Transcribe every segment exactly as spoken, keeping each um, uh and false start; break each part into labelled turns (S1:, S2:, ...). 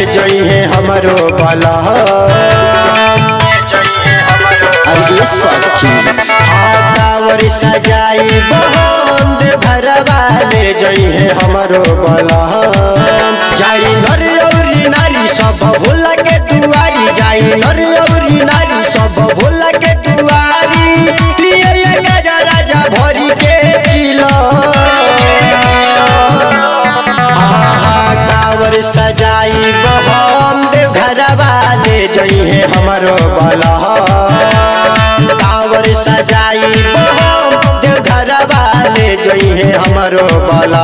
S1: जई है हमरो बला अरे सखी कांवर सजाई बहन देवघर वाले जई है हमरो बला जाई नर औरी नारी सब भोला के दुआरी जाई नर औरी नारी सब भोला के दुआरी पियल गजा राजा भरी के पिलो कांवर सजाई बहन देवघर वाले जई है हमरो बला कांवर सजाई बहन देवघर वाले जई है हमरो बला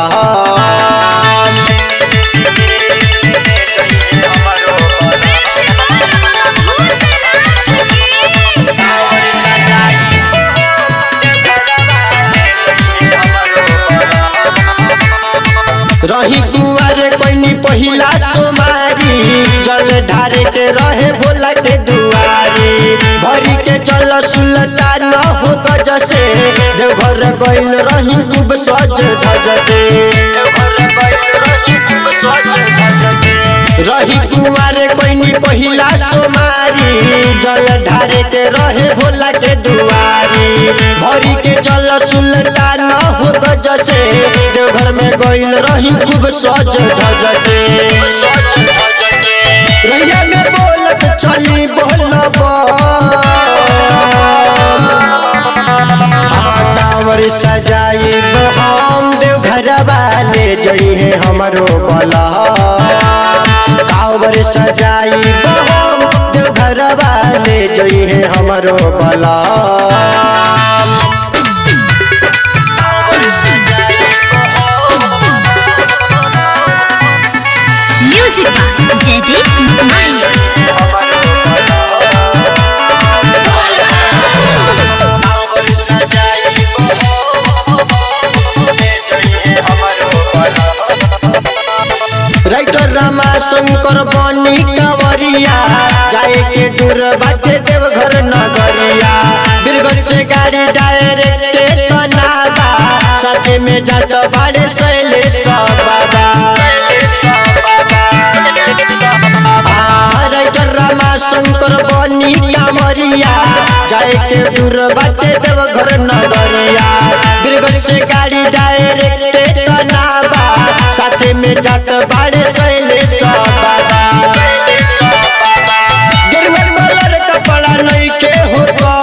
S1: रही कुंवर कोई पहिला सोमारी जल ढारे के रहे भोला के दुआरी भरी के चल सुल्तान न हो गज से देवघर गइल रही खूब सज धज के रही कुंवर कोई पहिला सोमारी जल ढारे के रहे भोला के दुआरी भरी के चल सुल्तान न हो गज से देवघर में गइल रही खूब सज धज के रैया में बोलत चली बोलब कांवर सजाई हम देवघर वाले जई है हमरो बला कांवर सजाई हम देवघर वाले जई है हमरो बला राइटर रामा शंकर बनी कंवरिया जाए के दूर बाटे देवघर नगरिया बिरगढ़ से गाड़ी डायरेक्ट तनाबा साथे में जात बाड़े शैलेश बाबा राइटर रामा शंकर बनी कंवरिया जाए के दूर बाटे देवघर नगरिया बिरगढ़ से गाड़ी डायरेक्ट तनाबा साथे में जात बाड़े शैलेश बाबा गिरवर कलर कपड़ा नहीं के होता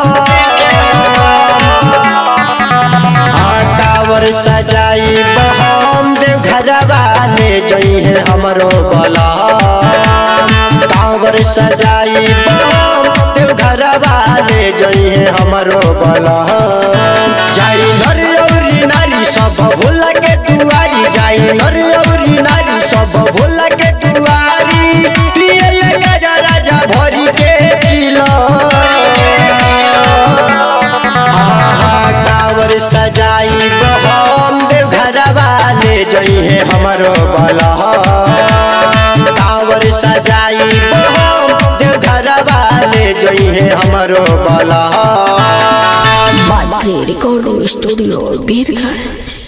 S1: कांवर सजाई हम देवघर वाले जई है हमरो बला कांवर सजाई हम देवघर वाले जई है हमरो बला जाई नर औरी नारी सब भोला के दुआरी जाई नर औरी नारी सब भोला के दुआरी पियल गजा राजा भरी के पिलो कांवर सजाई हम देवघर वाले जई है हमरो बला कांवर सजाई हम देवघर वाले जई है हमरो बला
S2: रिकॉर्डिंग स्टूडियो बीरगंज।